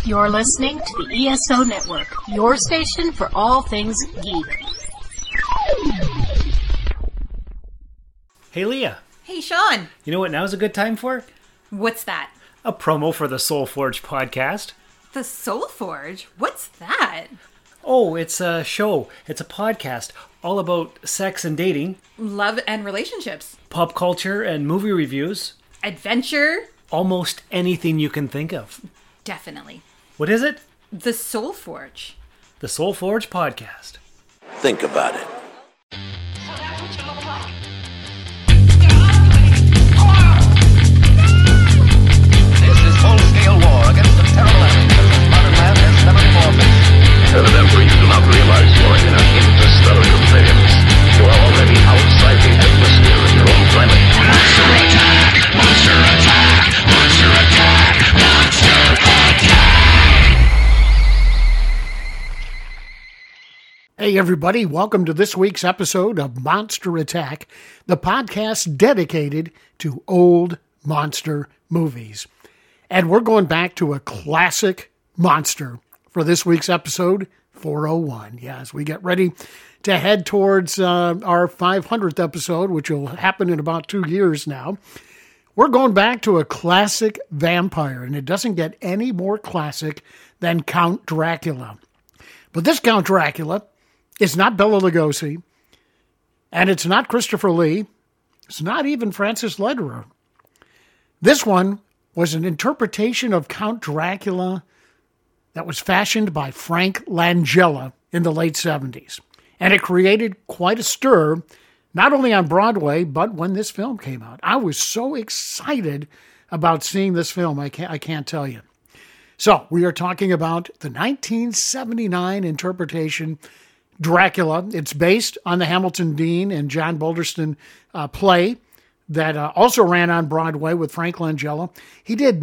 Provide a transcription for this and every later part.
You're listening to the ESO Network, your station for all things geek. Hey, Leah. Hey, Sean. You know what now's a good time for? What's that? A promo for the Soul Forge podcast. The Soul Forge? What's that? Oh, it's a show. It's a podcast all about sex and dating, Love and relationships. pop culture and movie reviews, Adventure? almost anything you can think of. Definitely. What is it? The Soul Forge. The Soul Forge podcast. Think about it. This is full-scale war against the terrible enemy that modern man has never before faced. Evidently, you do not realize you are in an interstellar conveyance. You are already outside the atmosphere of your own planet. Monster attack! Monster attack! Monster attack! Monster attack! Hey everybody, welcome to this week's episode of Monster Attack, the podcast dedicated to old monster movies. And we're going back to a classic monster for this week's episode 401. Yeah, as we get ready to head towards our 500th episode, which will happen in about 2 years now, we're going back to a classic vampire, and it doesn't get any more classic than Count Dracula. But this Count Dracula is not Bela Lugosi, and it's not Christopher Lee. It's not even Francis Lederer. This one was an interpretation of Count Dracula that was fashioned by Frank Langella in the late 70s. And it created quite a stir, not only on Broadway, but when this film came out. I was so excited about seeing this film, I can't tell you. So we are talking about the 1979 interpretation Dracula. It's based on the Hamilton Dean and John Balderston play that also ran on Broadway with Frank Langella. He did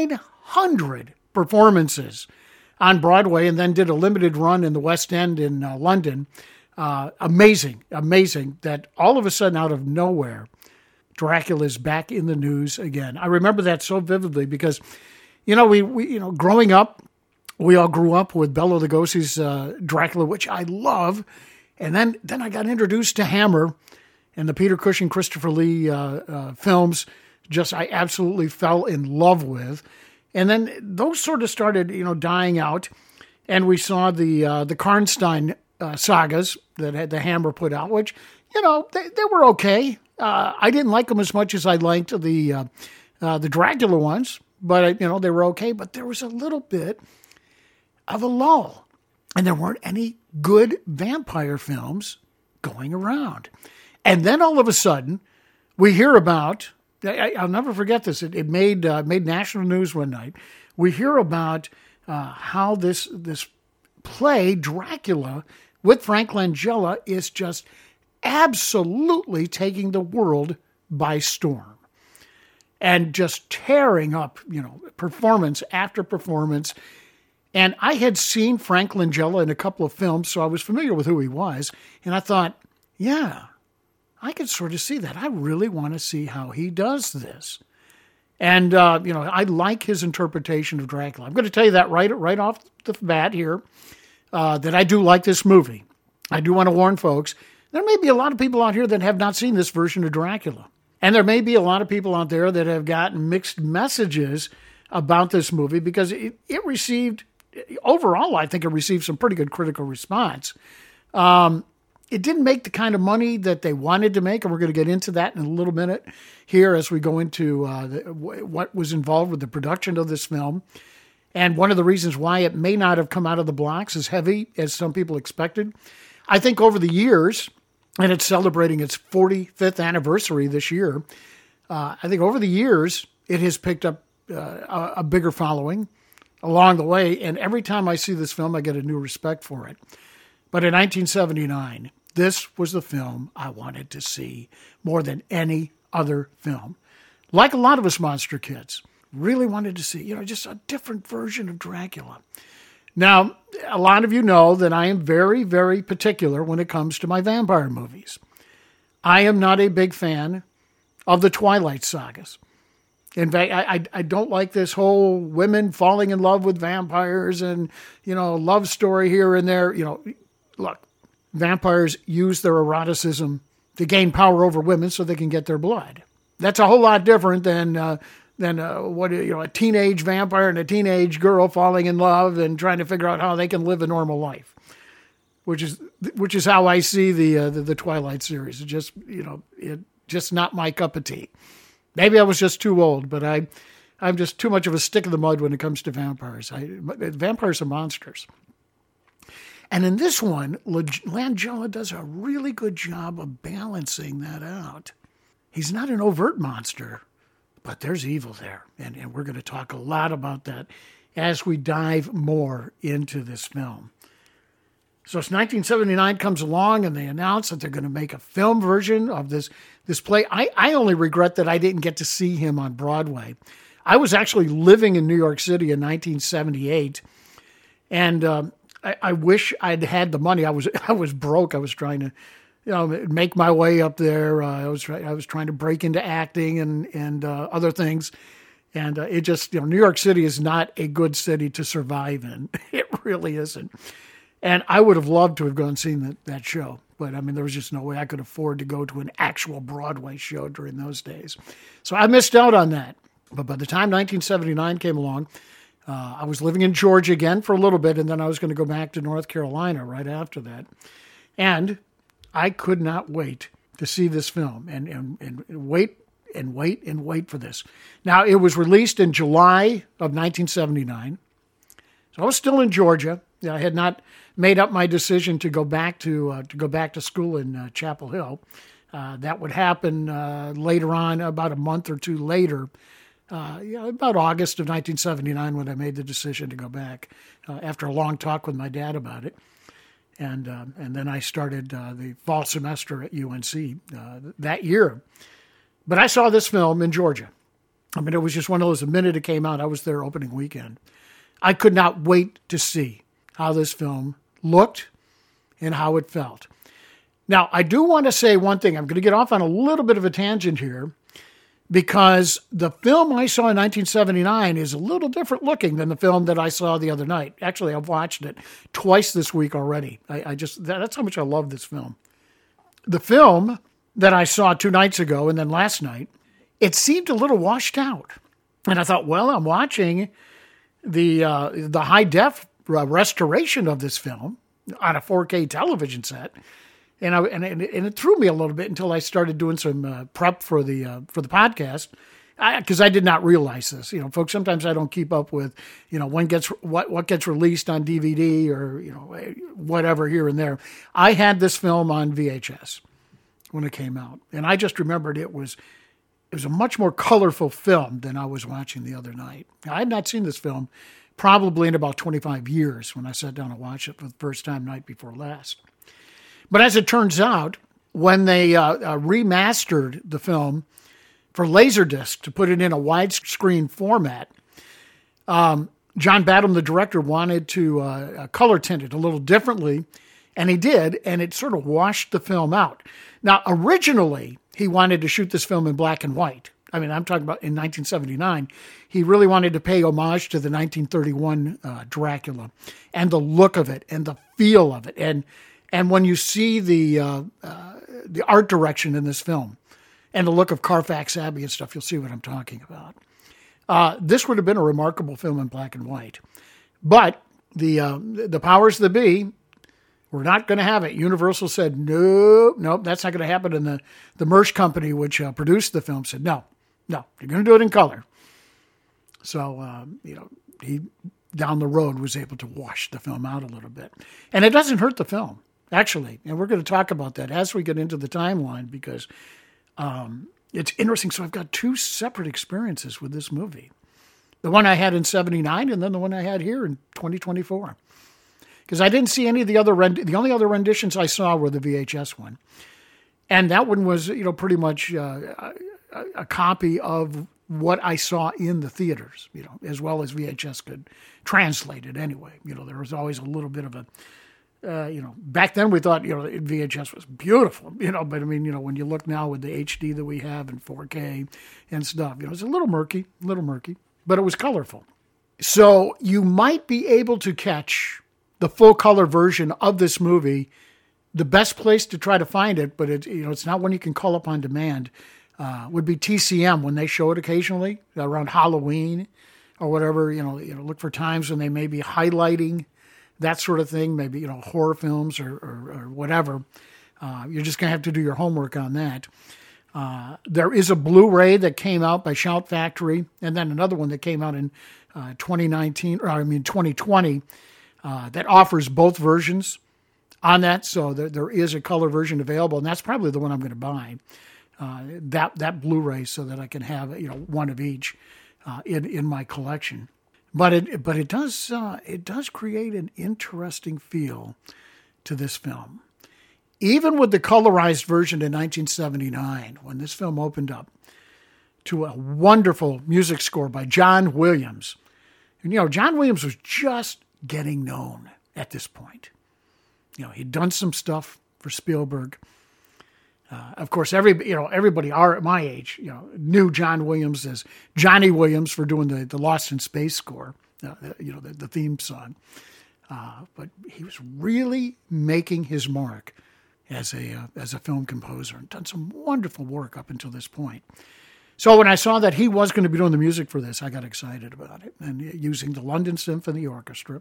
900 performances on Broadway and then did a limited run in the West End in London. Amazing that all of a sudden out of nowhere, Dracula's back in the news again. I remember that so vividly because, we growing up, we all grew up with Bela Lugosi's Dracula, which I love. And then I got introduced to Hammer and the Peter Cushing, Christopher Lee films. I absolutely fell in love with. And then those sort of started, dying out. And we saw the Karnstein sagas that had the Hammer put out, which, they were okay. I didn't like them as much as I liked the Dracula ones, but, they were okay. But there was a little bit of a lull, and there weren't any good vampire films going around. And then all of a sudden, we hear about, I'll never forget this, it made national news one night. We hear about how this play, Dracula, with Frank Langella, is just absolutely taking the world by storm. And just tearing up, performance after performance. And I had seen Frank Langella in a couple of films, so I was familiar with who he was. And I thought, yeah, I could sort of see that. I really want to see how he does this. And, I like his interpretation of Dracula. I'm going to tell you that right off the bat here, that I do like this movie. I do want to warn folks, there may be a lot of people out here that have not seen this version of Dracula. And there may be a lot of people out there that have gotten mixed messages about this movie because it received... Overall, I think it received some pretty good critical response. It didn't make the kind of money that they wanted to make, and we're going to get into that in a little minute here as we go into what was involved with the production of this film. And one of the reasons why it may not have come out of the blocks as heavy as some people expected. I think over the years, and it's celebrating its 45th anniversary this year, I think over the years, it has picked up a bigger following along the way, and every time I see this film, I get a new respect for it. But in 1979, this was the film I wanted to see more than any other film. Like a lot of us monster kids, really wanted to see, just a different version of Dracula. Now, a lot of you know that I am very, very particular when it comes to my vampire movies. I am not a big fan of the Twilight sagas. In fact, I don't like this whole women falling in love with vampires and, love story here and there. Look, vampires use their eroticism to gain power over women so they can get their blood. That's a whole lot different than a teenage vampire and a teenage girl falling in love and trying to figure out how they can live a normal life, which is how I see the Twilight series. It just not my cup of tea. Maybe I was just too old, but I'm just too much of a stick in the mud when it comes to vampires. Vampires are monsters. And in this one, Langella does a really good job of balancing that out. He's not an overt monster, but there's evil there. And we're going to talk a lot about that as we dive more into this film. So it's 1979 comes along, and they announce that they're going to make a film version of this play. I only regret that I didn't get to see him on Broadway. I was actually living in New York City in 1978, and I wish I'd had the money. I was broke. I was trying to, make my way up there. I was trying to break into acting and other things, and it just New York City is not a good city to survive in. It really isn't. And I would have loved to have gone and seen that show. But, there was just no way I could afford to go to an actual Broadway show during those days. So I missed out on that. But by the time 1979 came along, I was living in Georgia again for a little bit, and then I was going to go back to North Carolina right after that. And I could not wait to see this film and wait for this. Now, it was released in July of 1979. So I was still in Georgia. I had not made up my decision to go back to school in Chapel Hill. That would happen later on, about a month or two later, about August of 1979, when I made the decision to go back after a long talk with my dad about it. And then I started the fall semester at UNC that year. But I saw this film in Georgia. It was just one of those, the minute it came out, I was there opening weekend. I could not wait to see how this film looked and how it felt. Now, I do want to say one thing. I'm going to get off on a little bit of a tangent here, because the film I saw in 1979 is a little different looking than the film that I saw the other night. Actually, I've watched it twice this week already. That's how much I love this film. The film that I saw 2 nights ago and then last night, it seemed a little washed out. And I thought, well, I'm watching the high def restoration of this film on a 4K television set, and it threw me a little bit until I started doing some prep for the podcast, because I did not realize this. Folks, sometimes I don't keep up with what gets released on DVD or whatever here and there. I had this film on VHS when it came out, and I just remembered it was a much more colorful film than I was watching the other night. I had not seen this film probably in about 25 years when I sat down and watched it for the first time night before last. But as it turns out, when they remastered the film for Laserdisc to put it in a widescreen format, John Badham, the director, wanted to color tint it a little differently, and he did, and it sort of washed the film out. Now, originally, he wanted to shoot this film in black and white. I'm talking about in 1979. He really wanted to pay homage to the 1931 Dracula and the look of it and the feel of it. And when you see the art direction in this film and the look of Carfax Abbey and stuff, you'll see what I'm talking about. This would have been a remarkable film in black and white. But the powers that be were not going to have it. Universal said, nope, that's not going to happen. And the Mersh Company, which produced the film, said, no, you're going to do it in color. So, he down the road was able to wash the film out a little bit. And it doesn't hurt the film, actually. And we're going to talk about that as we get into the timeline, because it's interesting. So I've got 2 separate experiences with this movie. The one I had in 79 and then the one I had here in 2024. Because I didn't see any of the other, the only other renditions I saw were the VHS one. And that one was, pretty much a copy of what I saw in the theaters, as well as VHS could translate it anyway. There was always a little bit of back then we thought, VHS was beautiful, but I mean, when you look now with the HD that we have in 4K and stuff, it's a little murky, but it was colorful. So you might be able to catch the full color version of this movie. The best place to try to find it, but it's not one you can call up on demand, would be TCM when they show it occasionally around Halloween or whatever. Look for times when they may be highlighting that sort of thing, maybe, horror films or whatever. You're just going to have to do your homework on that. There is a Blu-ray that came out by Shout Factory, and then another one that came out in 2020, that offers both versions on that. So there is a color version available, and that's probably the one I'm going to buy, that Blu-ray, so that I can have, one of each in my collection. But it does create an interesting feel to this film. Even with the colorized version in 1979, when this film opened up to a wonderful music score by John Williams. And, John Williams was just getting known at this point. He'd done some stuff for Spielberg. Of course, everybody my age, knew John Williams as Johnny Williams for doing the Lost in Space score, the theme song. But he was really making his mark as a film composer and done some wonderful work up until this point. So when I saw that he was going to be doing the music for this, I got excited about it. And using the London Symphony Orchestra,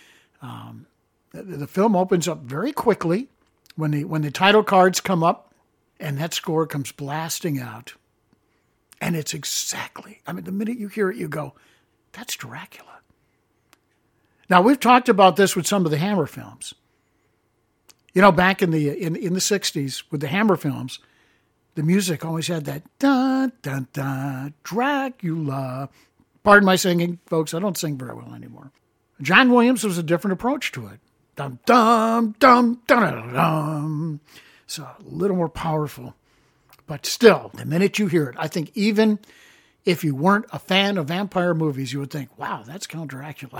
the film opens up very quickly when the title cards come up and that score comes blasting out. And it's exactly, the minute you hear it, you go, that's Dracula. Now, we've talked about this with some of the Hammer films. Back in the 60s with the Hammer films, the music always had that dun dun dun Dracula. Pardon my singing, folks. I don't sing very well anymore. John Williams was a different approach to it. Dum dum dum dum dum. So a little more powerful, but still, the minute you hear it, I think even if you weren't a fan of vampire movies, you would think, "Wow, that's Count Dracula,"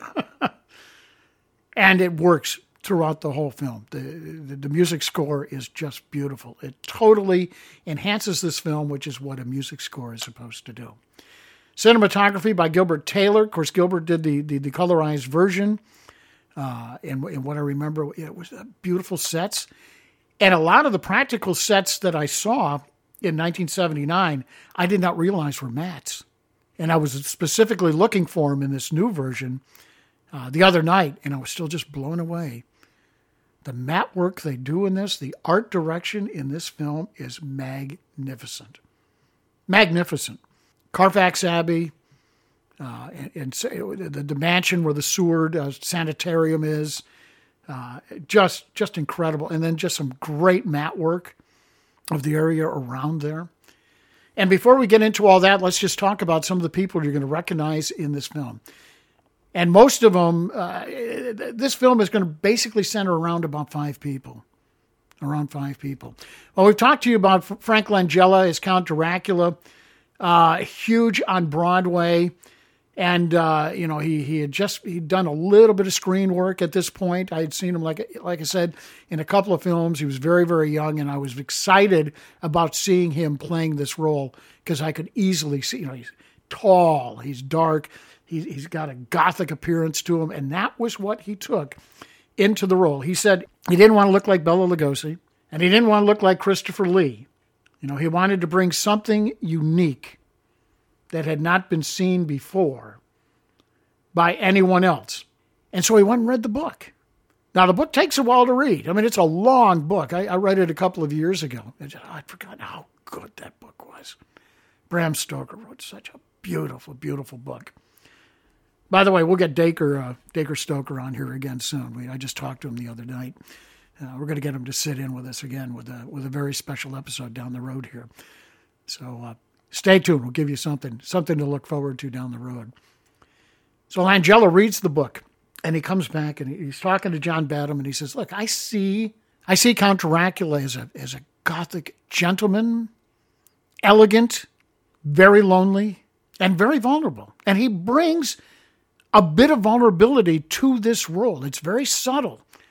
and it works throughout the whole film. The music score is just beautiful. It totally enhances this film, which is what a music score is supposed to do. Cinematography by Gilbert Taylor. Of course, Gilbert did the colorized version. And what I remember, it was beautiful sets. And a lot of the practical sets that I saw in 1979, I did not realize were mats. And I was specifically looking for them in this new version the other night, and I was still just blown away. The mat work they do in this, the art direction in this film is magnificent. Magnificent. Carfax Abbey, and the mansion where the Seward sanitarium is, just incredible. And then just some great mat work of the area around there. And before we get into all that, let's just talk about some of the people you're going to recognize in this film. And most of them, this film is going to basically center around about 5 people. Around 5 people. Well, we've talked to you about Frank Langella as Count Dracula, huge on Broadway. And, he'd done a little bit of screen work at this point. I had seen him, like I said, in a couple of films. He was very, very young, and I was excited about seeing him playing this role because I could easily see, he's tall, he's dark, he's got a gothic appearance to him, and that was what he took into the role. He said he didn't want to look like Bela Lugosi, and he didn't want to look like Christopher Lee. He wanted to bring something unique that had not been seen before by anyone else. And so he went and read the book. Now, the book takes a while to read. It's a long book. I read it a couple of years ago. I'd forgotten how good that book was. Bram Stoker wrote such a beautiful, beautiful book. By the way, we'll get Dacre Stoker on here again soon. I just talked to him the other night. We're going to get him to sit in with us again with a very special episode down the road here. So stay tuned. We'll give you something to look forward to down the road. So Langella reads the book, and he comes back, and he's talking to John Badham, and he says, "Look, I see Count Dracula as a Gothic gentleman, elegant, very lonely, and very vulnerable. And he brings a bit of vulnerability to this role. It's very subtle.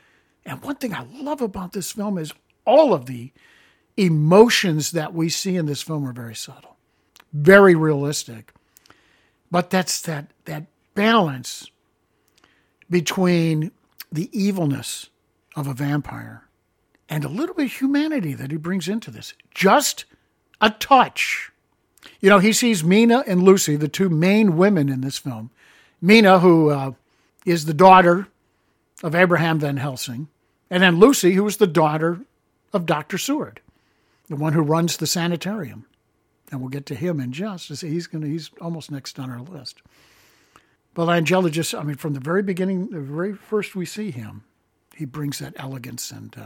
And one thing I love about this film is all of the emotions that we see in this film are very subtle, very realistic. But that's that balance between the evilness of a vampire and a little bit of humanity that he brings into this. Just a touch. You know, he sees Mina and Lucy, the two main women in this film. Mina, who is the daughter of Abraham Van Helsing, and then Lucy, who is the daughter of Dr. Seward, the one who runs the sanitarium. And we'll get to him in just to say he's almost next on our list. But Langella just, from the very beginning, the very first we see him, he brings that elegance. And,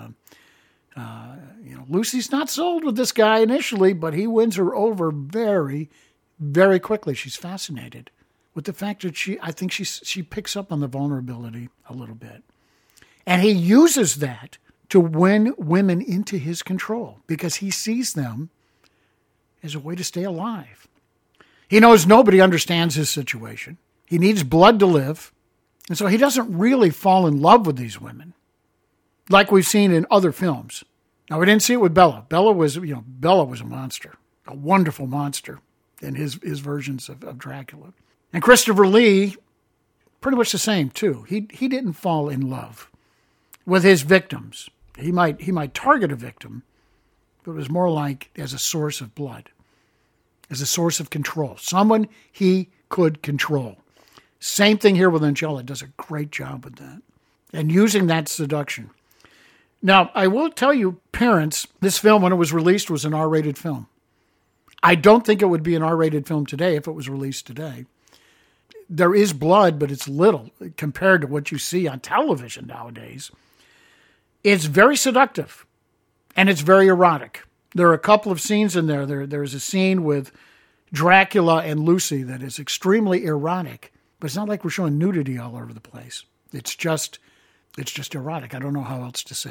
Lucy's not sold with this guy initially, but he wins her over very, very quickly. She's fascinated with the fact that she picks up on the vulnerability a little bit. And he uses that to win women into his control because he sees them as a way to stay alive. He knows nobody understands his situation. He needs blood to live. And so he doesn't really fall in love with these women like we've seen in other films. Now, we didn't see it with Bela. Bela was a monster, a wonderful monster in his versions of Dracula. And Christopher Lee, pretty much the same, too. He didn't fall in love with his victims. He might target a victim, but it was more like as a source of blood, as a source of control, someone he could control. Same thing here with Langella. Does a great job with that and using that seduction. Now, I will tell you, parents, this film, when it was released, was an R-rated film. I don't think it would be an R-rated film today if it was released today. There is blood, but it's little compared to what you see on television nowadays. It's very seductive, and it's very erotic. There are a couple of scenes in there. There's a scene with Dracula and Lucy that is extremely erotic, but it's not like we're showing nudity all over the place. It's just erotic. I don't know how else to say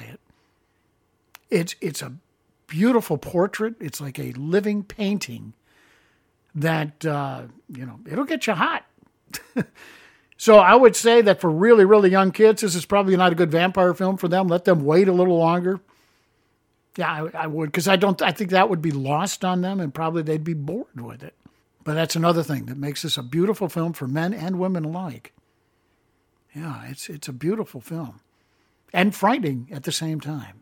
it. It's a beautiful portrait. It's like a living painting that, it'll get you hot. So I would say that for really, really young kids, this is probably not a good vampire film for them. Let them wait a little longer. Yeah, I would, because I think that would be lost on them, and probably they'd be bored with it. But that's another thing that makes this a beautiful film for men and women alike. Yeah, it's a beautiful film, and frightening at the same time.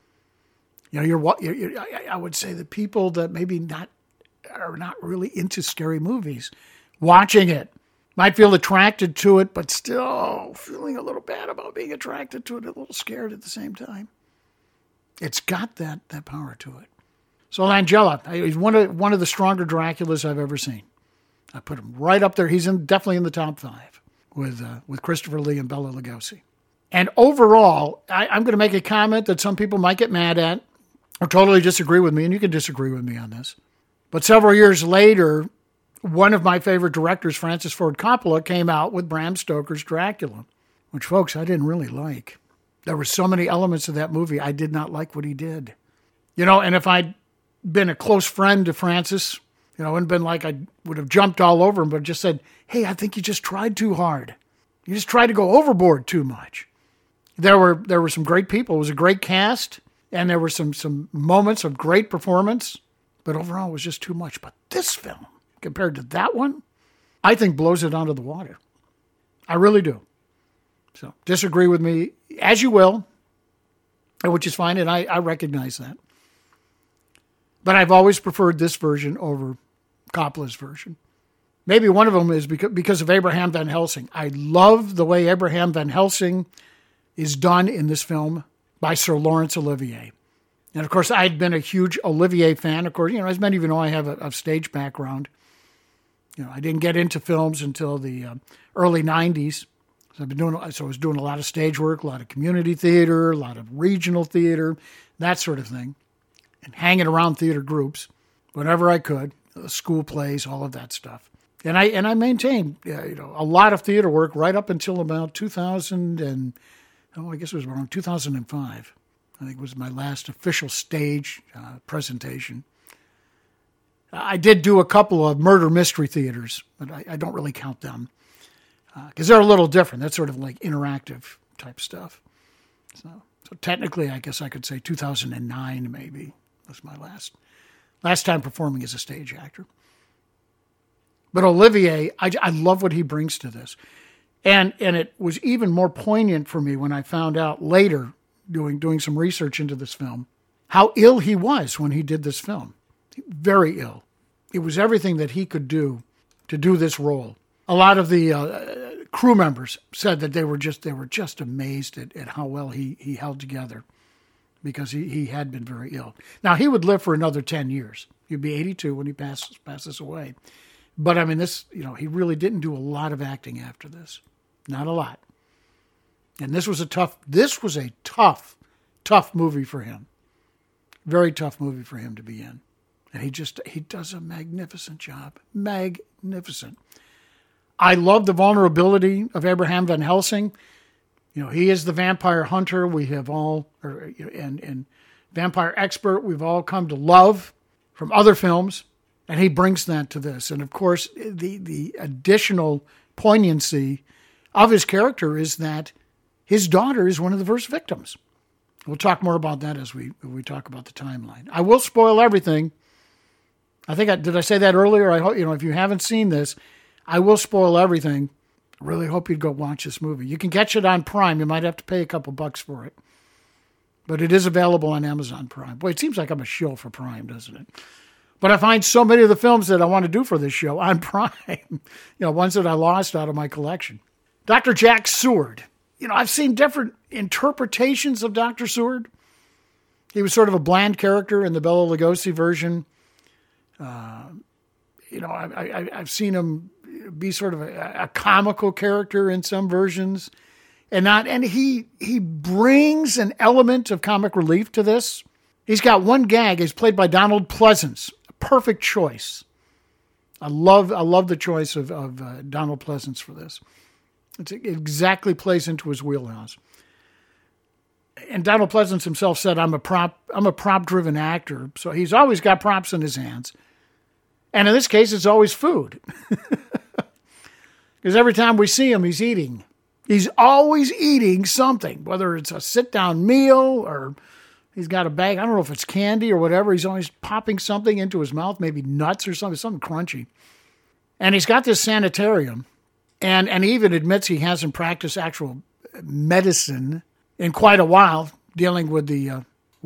I would say that people that maybe are not really into scary movies, watching it, might feel attracted to it, but still feeling a little bad about being attracted to it, a little scared at the same time. It's got that power to it. So Langella, he's one of the stronger Draculas I've ever seen. I put him right up there. He's definitely in the top 5 with Christopher Lee and Bela Lugosi. And overall, I'm going to make a comment that some people might get mad at or totally disagree with me, and you can disagree with me on this. But several years later, one of my favorite directors, Francis Ford Coppola, came out with Bram Stoker's Dracula, which, folks, I didn't really like. There were so many elements of that movie I did not like what he did. And if I'd been a close friend to Francis, it wouldn't have been like I would have jumped all over him, but just said, hey, I think you just tried too hard. You just tried to go overboard too much. There were some great people. It was a great cast, and there were some moments of great performance, but overall it was just too much. But this film, compared to that one, I think blows it out of the water. I really do. So disagree with me as you will, which is fine, and I recognize that. But I've always preferred this version over Coppola's version. Maybe one of them is because of Abraham Van Helsing. I love the way Abraham Van Helsing is done in this film by Sir Laurence Olivier. And, of course, I'd been a huge Olivier fan. Of course, as many of you know, I have a stage background. I didn't get into films until the early 90s. So I was doing a lot of stage work, a lot of community theater, a lot of regional theater, that sort of thing, and hanging around theater groups whenever I could, school plays, all of that stuff. And I maintained a lot of theater work right up until about 2000 I guess it was around 2005. I think it was my last official stage presentation. I did do a couple of murder mystery theaters, but I don't really count them because they're a little different. That's sort of like interactive type stuff. So So technically, I guess I could say 2009 maybe was my last time performing as a stage actor. But Olivier, I love what he brings to this. And it was even more poignant for me when I found out later, doing some research into this film, how ill he was when he did this film. Very ill. It was everything that he could do to do this role. A lot of the crew members said that they were just amazed at how well he held together, because he had been very ill. Now, he would live for another 10 years. He'd be 82 when he passes away. But I mean, he really didn't do a lot of acting after this. Not a lot. And this was a tough movie for him. Very tough movie for him to be in. And he does a magnificent job. Magnificent. I love the vulnerability of Abraham Van Helsing. He is the vampire hunter we have all, and vampire expert we've all come to love from other films. And he brings that to this. And of course, the additional poignancy of his character is that his daughter is one of the first victims. We'll talk more about that as we talk about the timeline. I will spoil everything. Did I say that earlier? I hope, if you haven't seen this, I will spoil everything. I really hope you'd go watch this movie. You can catch it on Prime. You might have to pay a couple bucks for it. But it is available on Amazon Prime. Boy, it seems like I'm a shill for Prime, doesn't it? But I find so many of the films that I want to do for this show on Prime, ones that I lost out of my collection. Dr. Jack Seward. I've seen different interpretations of Dr. Seward. He was sort of a bland character in the Bela Lugosi version. I've seen him be sort of a comical character in some versions, and he brings an element of comic relief to this. He's got one gag. He's played by Donald Pleasence. Perfect choice. I love the choice of Donald Pleasence for this. It exactly plays into his wheelhouse. And Donald Pleasence himself said, I'm a prop-driven actor, so he's always got props in his hands. And in this case, it's always food. Because every time we see him, he's eating. He's always eating something, whether it's a sit-down meal or he's got a bag. I don't know if it's candy or whatever. He's always popping something into his mouth, maybe nuts or something crunchy. And he's got this sanitarium, and he even admits he hasn't practiced actual medicine in quite a while, dealing with the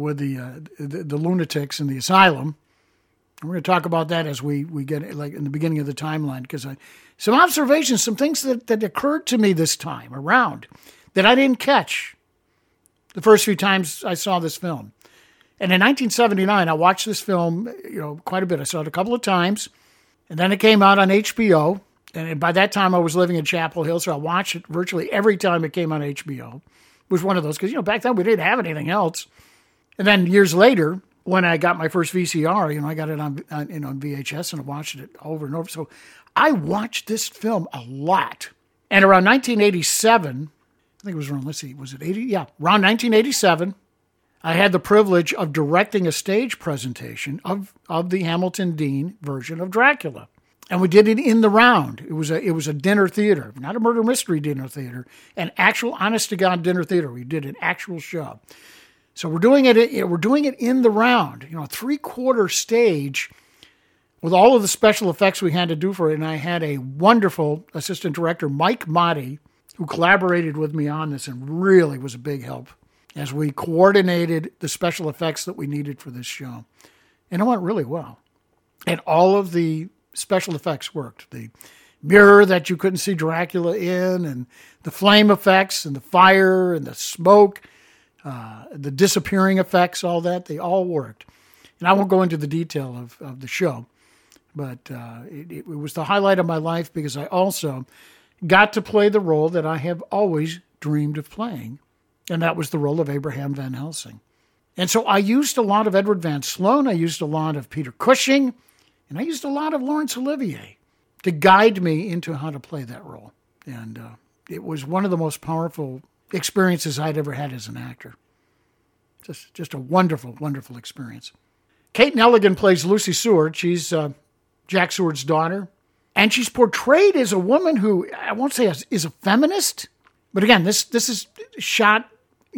lunatics in the asylum. And we're going to talk about that as we get like in the beginning of the timeline, because some observations, some things that occurred to me this time around that I didn't catch the first few times I saw this film. And in 1979, I watched this film, quite a bit. I saw it a couple of times, and then it came out on HBO. And by that time, I was living in Chapel Hill, so I watched it virtually every time it came on HBO. It was one of those, because, back then we didn't have anything else. And then years later, when I got my first VCR, I got it on VHS, and I watched it over and over. So I watched this film a lot. And around 1987, I think it was around, was it 80? Yeah, around 1987, I had the privilege of directing a stage presentation of the Hamilton Dean version of Dracula. And we did it in the round. It was a dinner theater, not a murder mystery dinner theater, an actual honest-to-God dinner theater. We did an actual show. So we're doing it in the round, a 3/4 stage with all of the special effects we had to do for it. And I had a wonderful assistant director, Mike Motti, who collaborated with me on this and really was a big help as we coordinated the special effects that we needed for this show. And it went really well. And all of the special effects worked. The mirror that you couldn't see Dracula in, and the flame effects, and the fire, and the smoke, the disappearing effects, all that, they all worked. And I won't go into the detail of the show, but it was the highlight of my life because I also got to play the role that I have always dreamed of playing, and that was the role of Abraham Van Helsing. And so I used a lot of Edward Van Sloan, I used a lot of Peter Cushing, and I used a lot of Laurence Olivier to guide me into how to play that role. And it was one of the most powerful experiences I'd ever had as an actor. Just a wonderful, wonderful experience. Kate Nelligan plays Lucy Seward. She's Jack Seward's daughter. And she's portrayed as a woman who, I won't say is a feminist, but again, this is shot,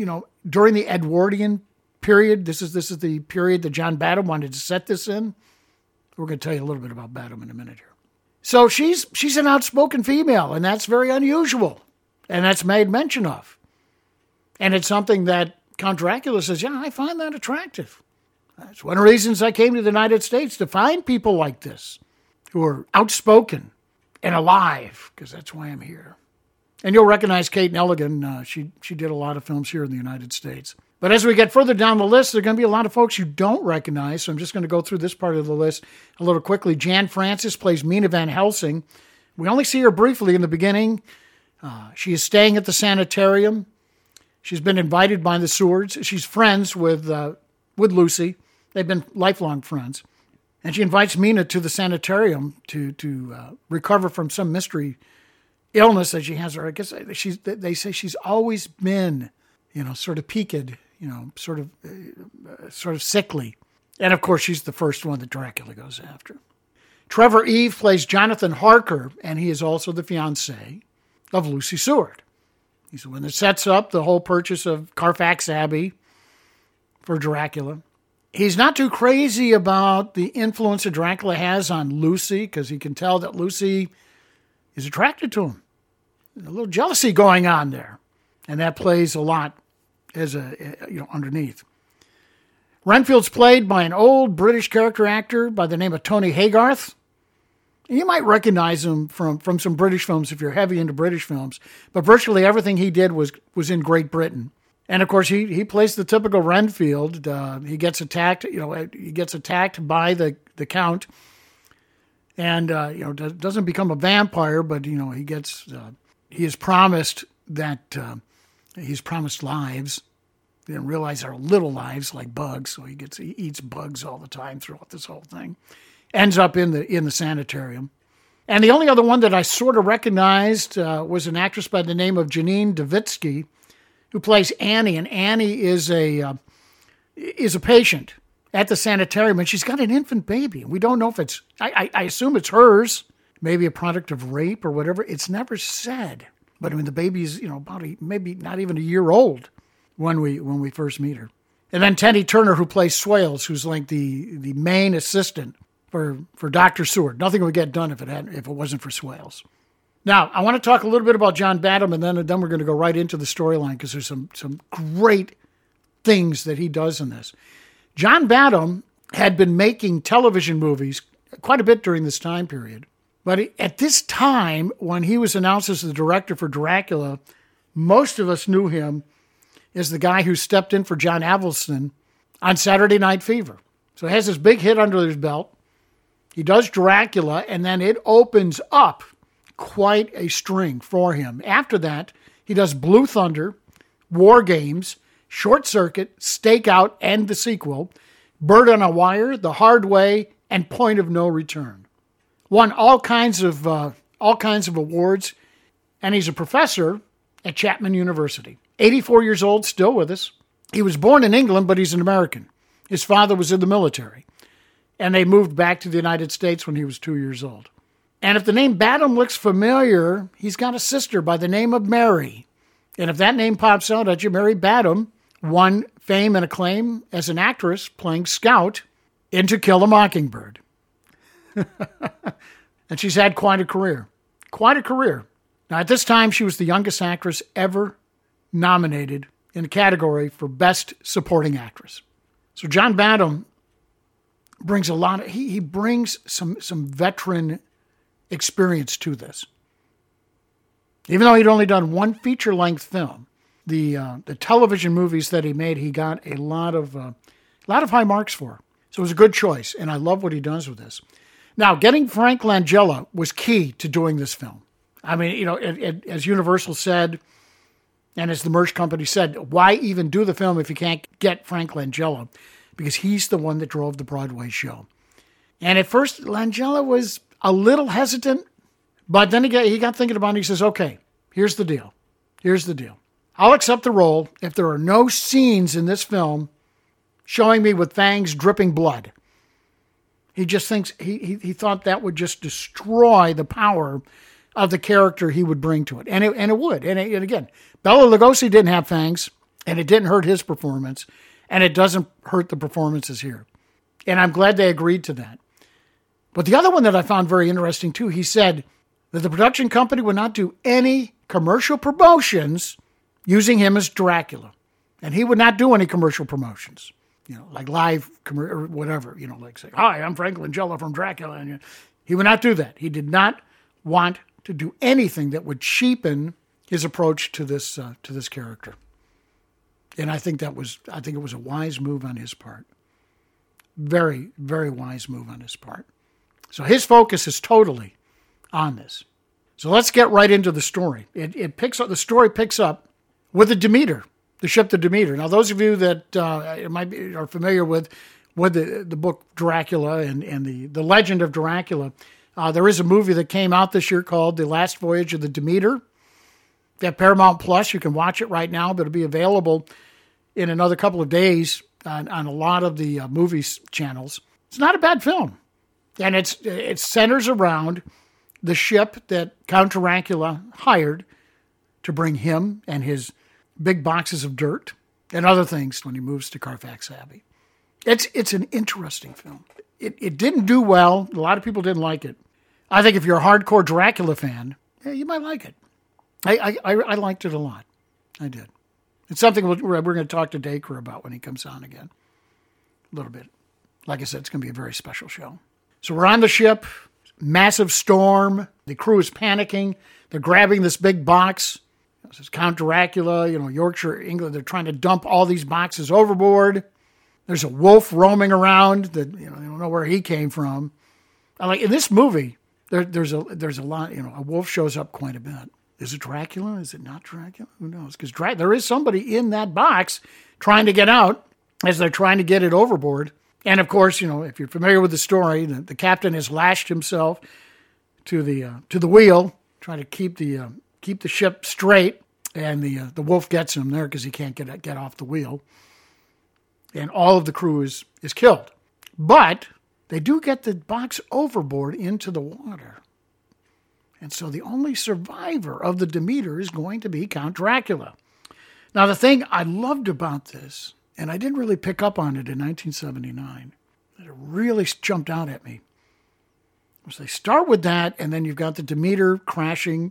during the Edwardian period. This is the period that John Badham wanted to set this in. We're going to tell you a little bit about Badham in a minute here. So she's an outspoken female, and that's very unusual, and that's made mention of. And it's something that Count Dracula says, yeah, I find that attractive. That's one of the reasons I came to the United States, to find people like this who are outspoken and alive, because that's why I'm here. And you'll recognize Kate Nelligan. She did a lot of films here in the United States. But as we get further down the list, there are going to be a lot of folks you don't recognize, so I'm just going to go through this part of the list a little quickly. Jan Francis plays Mina Van Helsing. We only see her briefly in the beginning. She is staying at the sanitarium. She's been invited by the Sewards. She's friends with Lucy. They've been lifelong friends. And she invites Mina to the sanitarium to recover from some mystery illness that she has. Or I guess they say she's always been, sort of peaked, sort of sickly. And of course, she's the first one that Dracula goes after. Trevor Eve plays Jonathan Harker, and he is also the fiancé of Lucy Seward. He's the one that sets up the whole purchase of Carfax Abbey for Dracula. He's not too crazy about the influence that Dracula has on Lucy, because he can tell that Lucy is attracted to him. There's a little jealousy going on there, and that plays a lot as underneath. Renfield's played by an old British character actor by the name of Tony Haygarth. And you might recognize him from some British films if you're heavy into British films, but virtually everything he did was in Great Britain. And of course, he plays the typical Renfield. He gets attacked. He gets attacked by the Count, and doesn't become a vampire, but he is promised that he's promised lives. He didn't realize they're little lives like bugs, so he eats bugs all the time throughout this whole thing. Ends up in the sanitarium. And the only other one that I sort of recognized was an actress by the name of Janine Davitsky, who plays Annie. And Annie is a patient at the sanitarium, and she's got an infant baby. We don't know if it's, I assume it's hers, maybe a product of rape or whatever. It's never said. But the baby's, maybe not even a year old when we first meet her. And then Tenny Turner, who plays Swales, who's like the main assistant for Dr. Seward. Nothing would get done if it wasn't for Swales. Now, I want to talk a little bit about John Badham, and then we're going to go right into the storyline, because there's some great things that he does in this. John Badham had been making television movies quite a bit during this time period. But at this time, when he was announced as the director for Dracula, most of us knew him as the guy who stepped in for John Avildsen on Saturday Night Fever. So he has this big hit under his belt. He does Dracula, and then it opens up quite a string for him. After that, he does Blue Thunder, War Games, Short Circuit, Stakeout, and the sequel, Bird on a Wire, The Hard Way, and Point of No Return. Won all kinds of awards, and he's a professor at Chapman University. 84 years old, still with us. He was born in England, but he's an American. His father was in the military, and they moved back to the United States when he was 2 years old. And if the name Badham looks familiar, he's got a sister by the name of Mary. And if that name pops out at you, Mary Badham won fame and acclaim as an actress playing Scout in To Kill a Mockingbird. And she's had quite a career. Quite a career. Now, at this time, she was the youngest actress ever nominated in a category for Best Supporting Actress. So John Badham brings he brings some veteran experience to this. Even though he'd only done one feature-length film, the television movies that he made, he got a lot of high marks for. So it was a good choice, and I love what he does with this. Now, getting Frank Langella was key to doing this film. I mean, as Universal said, and as the merch company said, why even do the film if you can't get Frank Langella? Because he's the one that drove the Broadway show. And at first, Langella was a little hesitant, but then he got thinking about it, and he says, okay, here's the deal. Here's the deal. I'll accept the role if there are no scenes in this film showing me with fangs dripping blood. He just thinks, he thought that would just destroy the power of the character he would bring to it. And it would. And again, Bela Lugosi didn't have fangs. And it didn't hurt his performance, and it doesn't hurt the performances here. And I'm glad they agreed to that. But the other one that I found very interesting, too, he said that the production company would not do any commercial promotions using him as Dracula. And he would not do any commercial promotions, like live or whatever, like say, "Hi, I'm Frank Langella from Dracula." And he would not do that. He did not want to do anything that would cheapen his approach to this character. And I think it was a wise move on his part. Very, very wise move on his part. So his focus is totally on this. So let's get right into the story. The story picks up with the Demeter, the ship the Demeter. Now, those of you that are familiar with the book Dracula and the legend of Dracula, there is a movie that came out this year called The Last Voyage of the Demeter. At Paramount Plus, you can watch it right now, but it'll be available in another couple of days on a lot of the movies channels. It's not a bad film. And it centers around the ship that Count Dracula hired to bring him and his big boxes of dirt and other things when he moves to Carfax Abbey. It's an interesting film. It didn't do well. A lot of people didn't like it. I think if you're a hardcore Dracula fan, you might like it. I liked it a lot. I did. It's something we're going to talk to Dacre about when he comes on again. A little bit. Like I said, it's going to be a very special show. So we're on the ship, massive storm. The crew is panicking. They're grabbing this big box. This is Count Dracula, Yorkshire, England. They're trying to dump all these boxes overboard. There's a wolf roaming around that, they don't know where he came from. In this movie, there's a lot, a wolf shows up quite a bit. Is it Dracula? Is it not Dracula? Who knows? Because there is somebody in that box trying to get out as they're trying to get it overboard. And of course, if you're familiar with the story, the captain has lashed himself to the wheel, trying to keep the ship straight, and the wolf gets him there because he can't get off the wheel. And all of the crew is killed. But they do get the box overboard into the water. And so the only survivor of the Demeter is going to be Count Dracula. Now, the thing I loved about this, and I didn't really pick up on it in 1979, that it really jumped out at me, was they start with that, and then you've got the Demeter crashing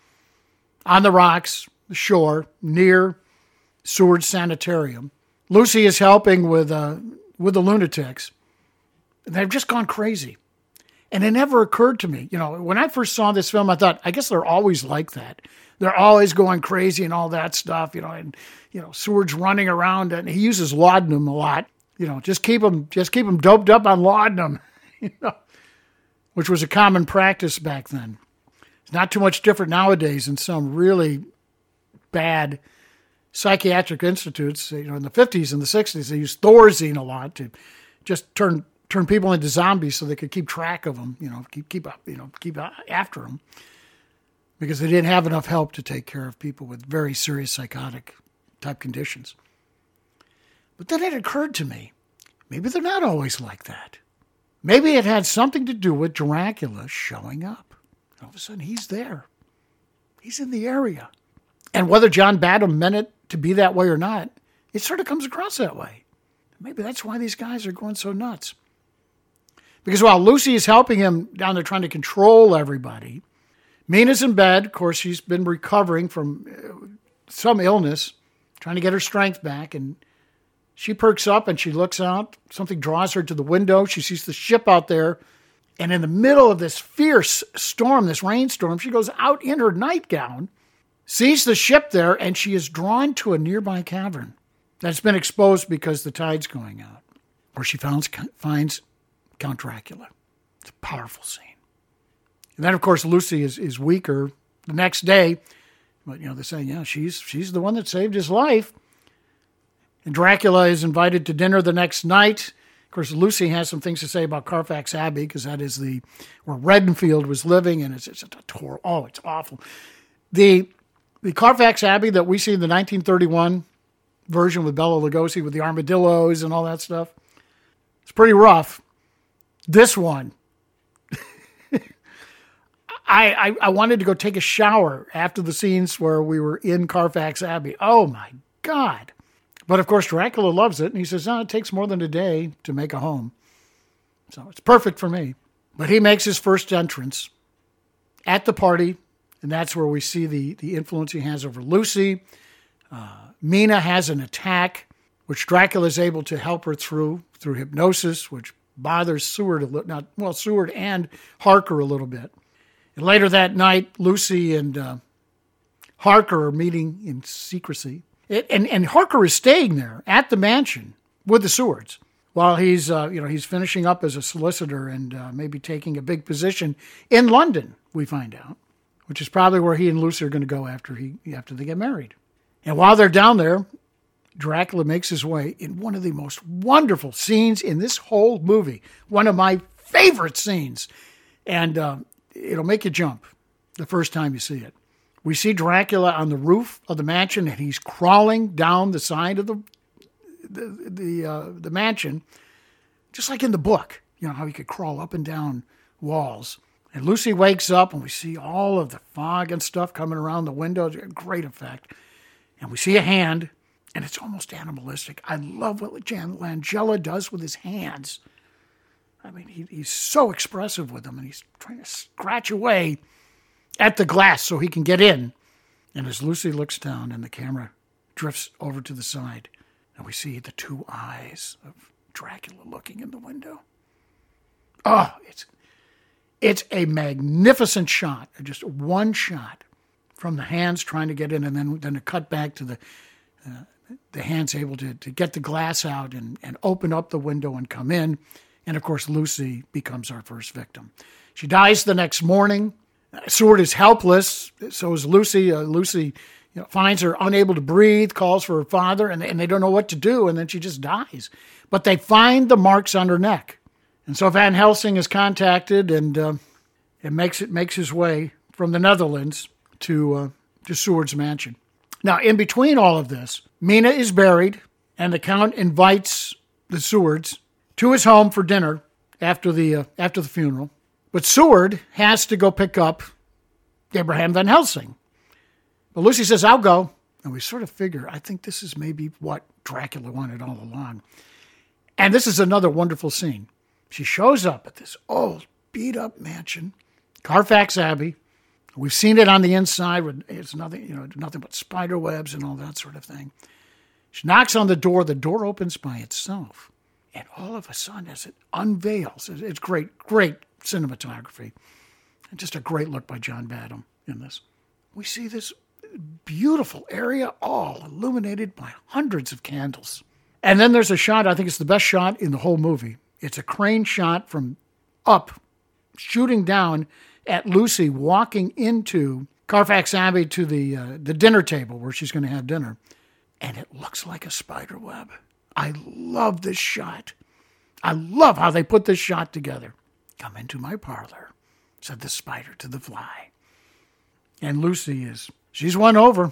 on the rocks, the shore, near Seward Sanitarium. Lucy is helping with the lunatics. And they've just gone crazy. And it never occurred to me. When I first saw this film, I thought, I guess they're always like that. They're always going crazy and all that stuff, and Seward's running around, and he uses laudanum a lot. Just keep them doped up on laudanum, which was a common practice back then. It's not too much different nowadays in some really bad psychiatric institutes. In the 50s and the 60s, they used Thorazine a lot to just turn people into zombies so they could keep track of them, keep after them, because they didn't have enough help to take care of people with very serious psychotic type conditions. But then it occurred to me, maybe they're not always like that. Maybe it had something to do with Dracula showing up. All of a sudden, he's there. He's in the area. And whether John Badham meant it to be that way or not, it sort of comes across that way. Maybe that's why these guys are going so nuts. Because while Lucy is helping him down there trying to control everybody, Mina's in bed. Of course, she's been recovering from some illness, trying to get her strength back. And she perks up and she looks out. Something draws her to the window. She sees the ship out there. And in the middle of this fierce storm, this rainstorm, she goes out in her nightgown, sees the ship there, and she is drawn to a nearby cavern that's been exposed because the tide's going out, where she finds Count Dracula. It's a powerful scene. And then, of course, Lucy is weaker the next day. But, they're saying, she's the one that saved his life. And Dracula is invited to dinner the next night. Of course, Lucy has some things to say about Carfax Abbey, because that is where Reddenfield was living, and it's awful. The Carfax Abbey that we see in the 1931 version with Bela Lugosi with the armadillos and all that stuff, it's pretty rough. This one, I wanted to go take a shower after the scenes where we were in Carfax Abbey. Oh my God. But of course, Dracula loves it, and he says, it takes more than a day to make a home. So it's perfect for me. But he makes his first entrance at the party, and that's where we see the influence he has over Lucy. Mina has an attack, which Dracula is able to help her through hypnosis, which bothers Seward Seward and Harker a little bit. And later that night, Lucy and Harker are meeting in secrecy. And Harker is staying there at the mansion with the Sewards while he's finishing up as a solicitor and maybe taking a big position in London, we find out, which is probably where he and Lucy are going to go after they get married. And while they're down there, Dracula makes his way in one of the most wonderful scenes in this whole movie, one of my favorite scenes. And it'll make you jump the first time you see it. We see Dracula on the roof of the mansion, and he's crawling down the side of the mansion, just like in the book. You know, how he could crawl up and down walls. And Lucy wakes up, and we see all of the fog and stuff coming around the window. Great effect. And we see a hand, and it's almost animalistic. I love what Langella does with his hands. I mean, he's so expressive with them, and he's trying to scratch away at the glass so he can get in. And as Lucy looks down and the camera drifts over to the side, and we see the two eyes of Dracula looking in the window. Oh, it's a magnificent shot, just one shot from the hands trying to get in, and then to cut back to the hands able to get the glass out and open up the window and come in. And of course, Lucy becomes our first victim. She dies the next morning. Seward is helpless. So is Lucy. Lucy finds her unable to breathe, calls for her father, and they don't know what to do, and then she just dies. But they find the marks on her neck. And so Van Helsing is contacted, and it makes his way from the Netherlands to Seward's mansion. Now, in between all of this, Mina is buried, and the Count invites the Sewards to his home for dinner after the funeral. But Seward has to go pick up Abraham Van Helsing. But Lucy says, I'll go. And we sort of figure, I think this is maybe what Dracula wanted all along. And this is another wonderful scene. She shows up at this old, beat-up mansion, Carfax Abbey. We've seen it on the inside. It's nothing but spider webs and all that sort of thing. She knocks on the door opens by itself. And all of a sudden, as it unveils, it's great cinematography. And just a great look by John Badham in this. We see this beautiful area all illuminated by hundreds of candles. And then there's a shot, I think it's the best shot in the whole movie. It's a crane shot from up, shooting down at Lucy walking into Carfax Abbey to the dinner table where she's going to have dinner. And it looks like a spider web. I love this shot. I love how they put this shot together. Come into my parlor, said the spider to the fly. And Lucy she's won over.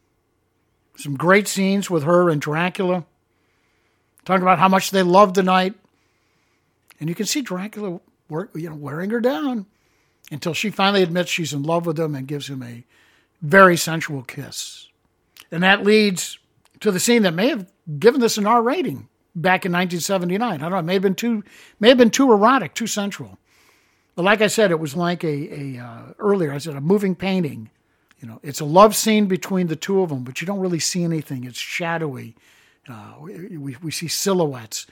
Some great scenes with her and Dracula. Talking about how much they loved the night. And you can see Dracula wearing her down until she finally admits she's in love with him and gives him a very sensual kiss. And that leads to the scene that may have given this an R rating back in 1979. I don't know, it may have been too erotic, too sensual. But like I said, it was like earlier, I said a moving painting. It's a love scene between the two of them, but you don't really see anything. It's shadowy. We see silhouettes.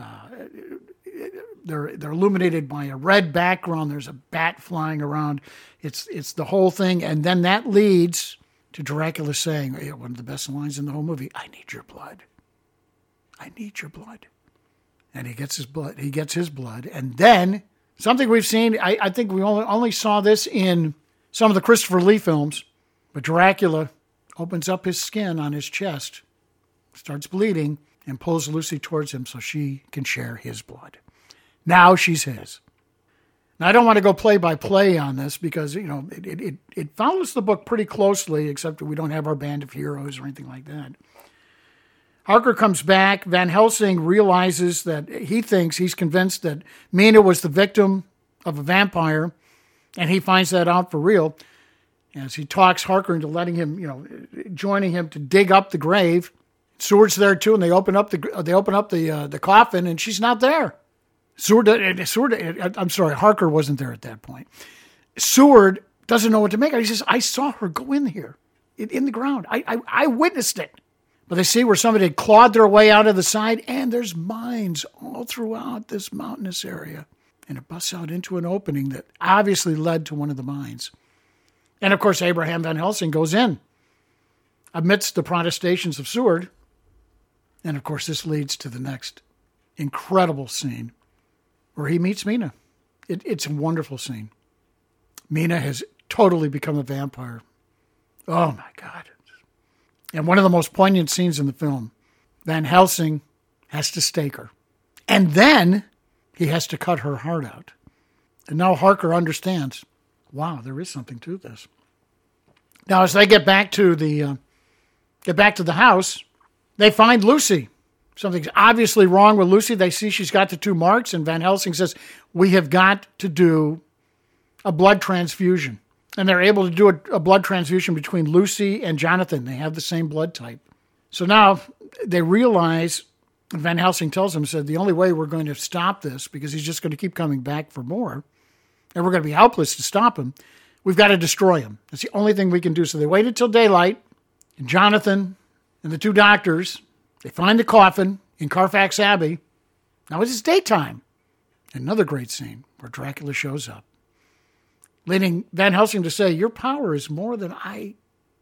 They're illuminated by a red background. There's a bat flying around. It's the whole thing. And then that leads to Dracula saying, one of the best lines in the whole movie, I need your blood. I need your blood. And he gets his blood. And then something we've seen, I think we only saw this in some of the Christopher Lee films, but Dracula opens up his skin on his chest, starts bleeding, and pulls Lucy towards him so she can share his blood. Now she's his. Now, I don't want to go play by play on this because, it follows the book pretty closely, except that we don't have our band of heroes or anything like that. Harker comes back. Van Helsing realizes that he's convinced that Mina was the victim of a vampire, and he finds that out for real. As he talks Harker into letting him, joining him to dig up the grave. Seward's there too, and they open up the coffin, and she's not there. Harker wasn't there at that point. Seward doesn't know what to make of it. He says, I saw her go in here, in the ground. I witnessed it. But they see where somebody had clawed their way out of the side, and there's mines all throughout this mountainous area. And it busts out into an opening that obviously led to one of the mines. And, of course, Abraham Van Helsing goes in amidst the protestations of Seward. And, of course, this leads to the next incredible scene where he meets Mina. It's a wonderful scene. Mina has totally become a vampire. Oh, my God. And one of the most poignant scenes in the film, Van Helsing has to stake her. And then he has to cut her heart out. And now Harker understands, wow, there is something to this. Now, as they get back to the house, they find Lucy. Something's obviously wrong with Lucy. They see she's got the 2 marks, and Van Helsing says, we have got to do a blood transfusion. And they're able to do a blood transfusion between Lucy and Jonathan. They have the same blood type. So now they realize, Van Helsing tells them, said, the only way we're going to stop this, because he's just going to keep coming back for more, and we're going to be helpless to stop him, we've got to destroy him. That's the only thing we can do. So they waited till daylight, and Jonathan and the 2 doctors, they find the coffin in Carfax Abbey. Now it's daytime. Another great scene where Dracula shows up, leading Van Helsing to say, your power is more than I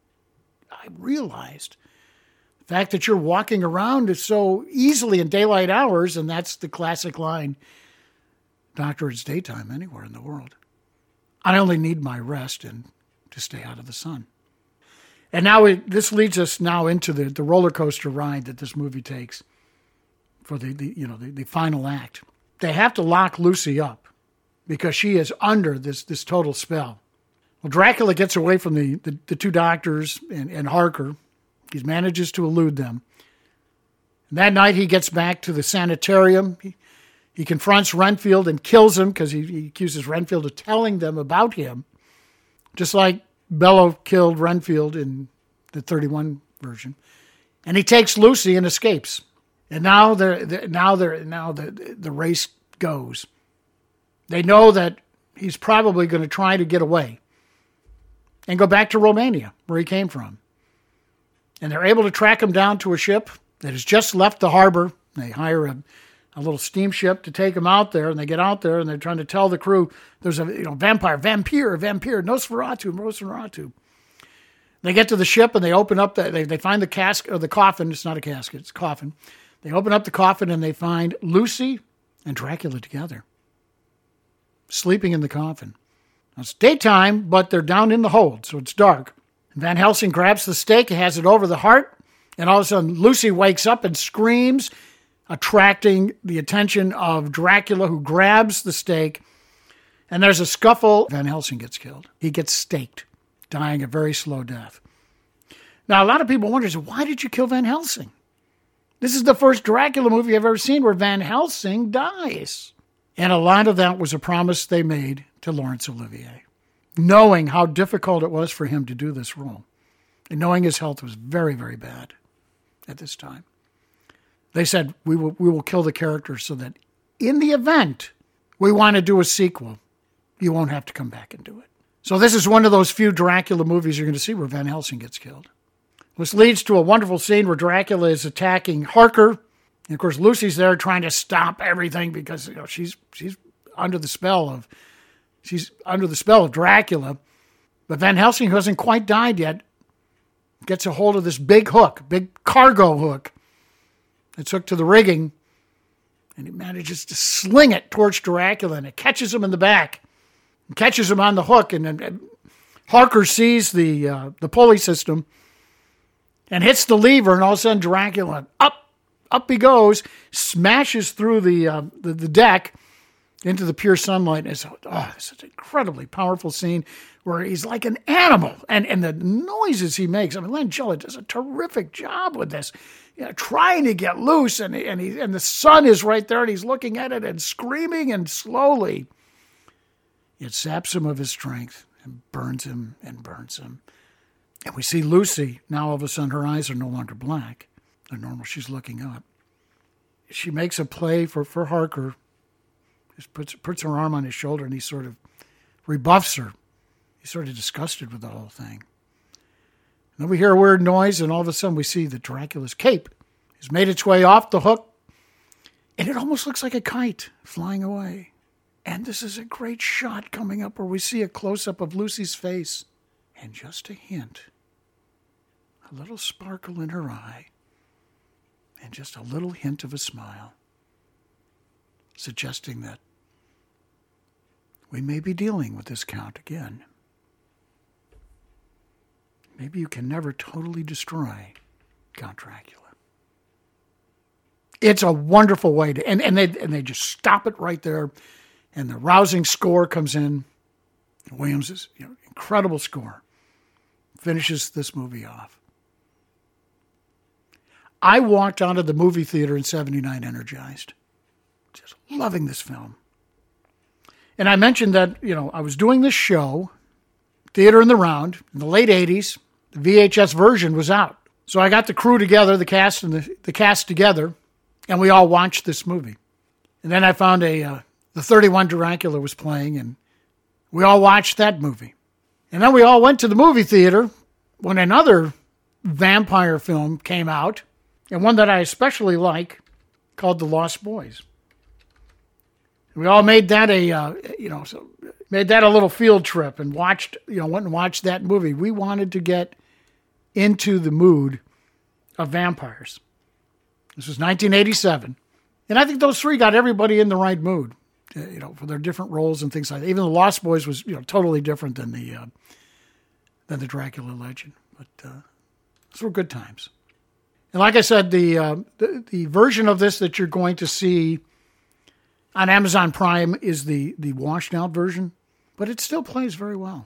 realized. The fact that you're walking around is so easily in daylight hours, and that's the classic line, Doctor, it's daytime anywhere in the world. I only need my rest and to stay out of the sun. And now this leads us now into the roller coaster ride that this movie takes for the final act. They have to lock Lucy up because she is under this total spell. Well, Dracula gets away from the 2 doctors and Harker. He manages to elude them. And that night he gets back to the sanitarium. He confronts Renfield and kills him because he accuses Renfield of telling them about him, just like Bello killed Renfield in the 31 version. And he takes Lucy and escapes. And now the race goes. They know that he's probably going to try to get away and go back to Romania, where he came from. And they're able to track him down to a ship that has just left the harbor. They hire a little steamship to take him out there, and they get out there, and they're trying to tell the crew, there's a vampire, Nosferatu. They get to the ship, and they open up, they find the casket, or the coffin. It's not a casket, it's a coffin. They open up the coffin, and they find Lucy and Dracula together, sleeping in the coffin. Now, it's daytime, but they're down in the hold, so it's dark. And Van Helsing grabs the stake, has it over the heart, and all of a sudden Lucy wakes up and screams, attracting the attention of Dracula, who grabs the stake, and there's a scuffle. Van Helsing gets killed. He gets staked, dying a very slow death. Now, a lot of people wonder, why did you kill Van Helsing? This is the first Dracula movie I've ever seen where Van Helsing dies. And a lot of that was a promise they made to Laurence Olivier, knowing how difficult it was for him to do this role, and knowing his health was very, very bad at this time. They said, we will kill the character so that in the event we want to do a sequel, you won't have to come back and do it. So this is one of those few Dracula movies you're going to see where Van Helsing gets killed. This leads to a wonderful scene where Dracula is attacking Harker. And of course, Lucy's there trying to stop everything because she's under the spell of Dracula. But Van Helsing, who hasn't quite died yet, gets a hold of this big cargo hook that's hooked to the rigging, and he manages to sling it towards Dracula, and it catches him in the back, and catches him on the hook, and then Harker sees the pulley system and hits the lever, and all of a sudden Dracula, up he goes, smashes through the deck into the pure sunlight. It's an incredibly powerful scene where he's like an animal, and the noises he makes. I mean, Langella does a terrific job with this, trying to get loose, and the sun is right there, and he's looking at it and screaming, and slowly it saps him of his strength and burns him and burns him. And we see Lucy, now all of a sudden her eyes are no longer black. They're normal. She's looking up. She makes a play for Harker. Just puts her arm on his shoulder, and he sort of rebuffs her. He's sort of disgusted with the whole thing. And then we hear a weird noise, and all of a sudden we see that Dracula's cape has made its way off the hook, and it almost looks like a kite flying away. And this is a great shot coming up where we see a close-up of Lucy's face, and just a hint, a little sparkle in her eye, and just a little hint of a smile, suggesting that we may be dealing with this Count again. Maybe you can never totally destroy Count Dracula. It's a wonderful way to, and they just stop it right there, and the rousing score comes in. Williams' incredible score finishes this movie off. I walked out of the movie theater in '79 energized, just loving this film. And I mentioned that, I was doing this show, Theater in the Round, in the late 80s. The VHS version was out. So I got the crew together, the cast and the cast together, and we all watched this movie. And then I found the 31 Dracula was playing, and we all watched that movie. And then we all went to the movie theater when another vampire film came out, and one that I especially like, called The Lost Boys. We all made that made that a little field trip and went and watched that movie. We wanted to get into the mood of vampires. This was 1987. And I think those three got everybody in the right mood, for their different roles and things like that. Even The Lost Boys was, totally different than the Dracula legend. But those were good times. And like I said, the version of this that you're going to see on Amazon Prime is the washed out version, but it still plays very well.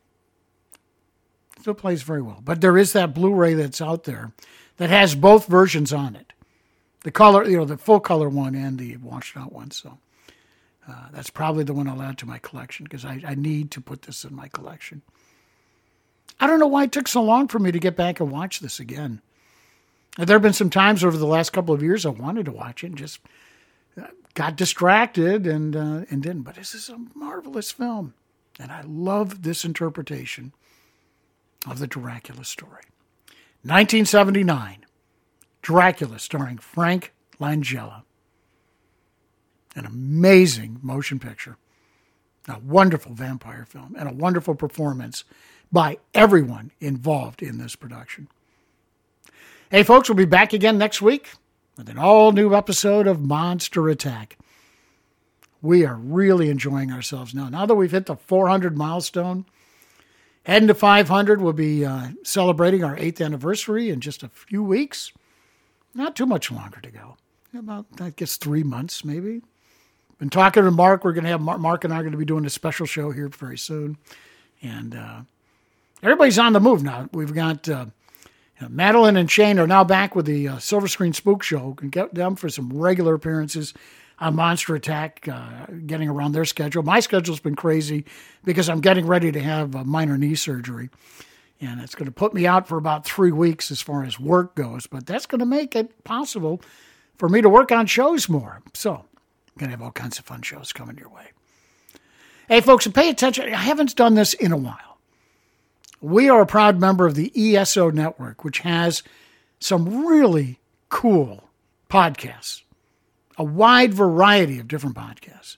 Still plays very well. But there is that Blu-ray that's out there that has both versions on it. The color, the full color one and the washed out one. So that's probably the one I'll add to my collection because I need to put this in my collection. I don't know why it took so long for me to get back and watch this again. There have been some times over the last couple of years I wanted to watch it and just got distracted and didn't. But this is a marvelous film. And I love this interpretation of the Dracula story. 1979, Dracula starring Frank Langella. An amazing motion picture. A wonderful vampire film and a wonderful performance by everyone involved in this production. Hey, folks, we'll be back again next week with an all-new episode of Monster Attack. We are really enjoying ourselves now. Now that we've hit the 400 milestone, heading to 500, we'll be celebrating our 8th anniversary in just a few weeks. Not too much longer to go. About, I guess, 3 months, maybe. Been talking to Mark. We're going to have Mark and I are going to be doing a special show here very soon. And everybody's on the move now. We've got Madeline and Shane are now back with the Silver Screen Spook Show. We can get them for some regular appearances on Monster Attack, getting around their schedule. My schedule's been crazy because I'm getting ready to have a minor knee surgery. And it's going to put me out for about 3 weeks as far as work goes. But that's going to make it possible for me to work on shows more. So I'm going to have all kinds of fun shows coming your way. Hey, folks, pay attention. I haven't done this in a while. We are a proud member of the ESO Network, which has some really cool podcasts, a wide variety of different podcasts.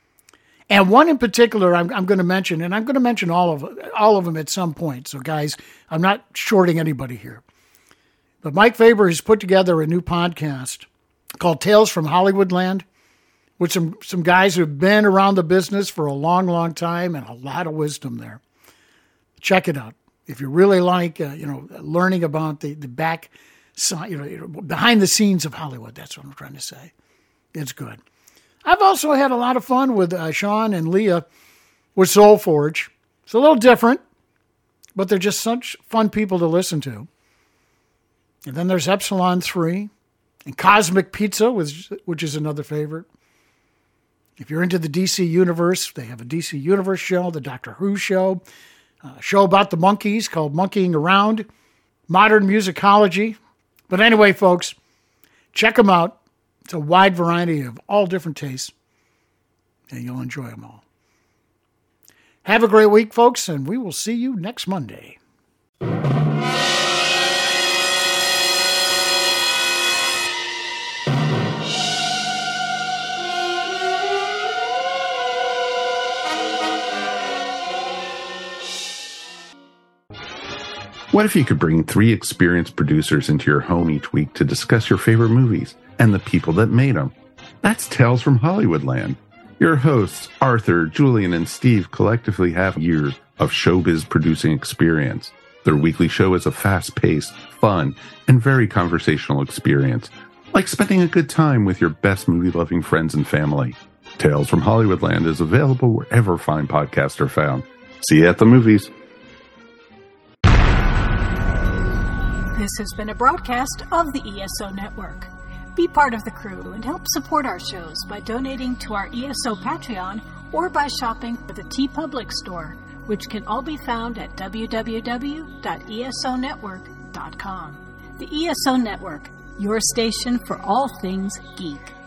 And one in particular I'm going to mention, and I'm going to mention all of them at some point. So, guys, I'm not shorting anybody here. But Mike Faber has put together a new podcast called Tales from Hollywoodland with some guys who have been around the business for a long, long time and a lot of wisdom there. Check it out. If you really like, learning about the back side, behind the scenes of Hollywood, that's what I'm trying to say. It's good. I've also had a lot of fun with Sean and Leah with Soul Forge. It's a little different, but they're just such fun people to listen to. And then there's Epsilon 3 and Cosmic Pizza, which is another favorite. If you're into the DC Universe, they have a DC Universe show, the Doctor Who show, a show about the monkeys called Monkeying Around, Modern Musicology, But anyway, folks, check them out. It's a wide variety of all different tastes, and you'll enjoy them all. Have a great week, folks, and we will see you next Monday. What if you could bring 3 experienced producers into your home each week to discuss your favorite movies and the people that made them? That's Tales from Hollywoodland. Your hosts, Arthur, Julian, and Steve, collectively have years of showbiz producing experience. Their weekly show is a fast-paced, fun, and very conversational experience, like spending a good time with your best movie-loving friends and family. Tales from Hollywoodland is available wherever fine podcasts are found. See you at the movies. This has been a broadcast of the ESO Network. Be part of the crew and help support our shows by donating to our ESO Patreon or by shopping for the TeePublic store, which can all be found at www.esonetwork.com. The ESO Network, your station for all things geek.